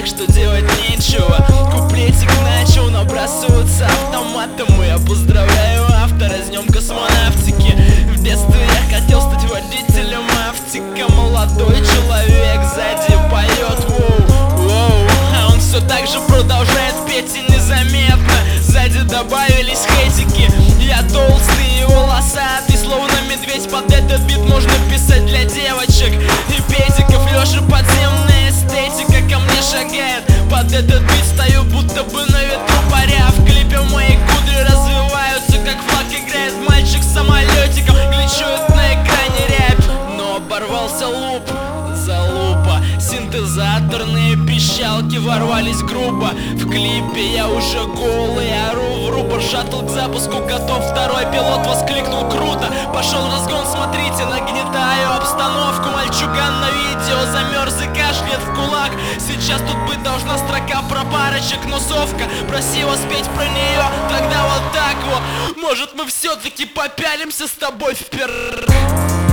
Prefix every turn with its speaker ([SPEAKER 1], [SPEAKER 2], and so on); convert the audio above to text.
[SPEAKER 1] так что делать нечего. Куплетик начал, набрасываться автоматом, и я поздравляю автора с днем космонавтики. В детстве я хотел стать водителем автика. Молодой человек сзади поет воу, воу, а он все так же продолжает петь, и незаметно сзади добавились хейтики. Я толстый и волосатый, словно медведь. Под этот бит можно писать для девочек и педиков. Лёша, подземная эстетика ко мне шагает. Под этот бит стою, будто бы на ветру паря. В клипе мои кудри развиваются, как флаг играет мальчик с самолетиком. Гличует на экране рябь, но оборвался луп. Залупа, синтезаторные пищалки ворвались грубо. В клипе я уже голый, ору в рупор. Шаттл к запуску готов, второй пилот воскликнул круто. Пошел разгон, смотрите, нагнетаю обстановку. Мальчуган на видео замерз и кашляет в кулак. Сейчас тут быть должна строка про парочек, но совка просила спеть про нее. Тогда вот так вот, может мы все-таки попялимся с тобой вперед.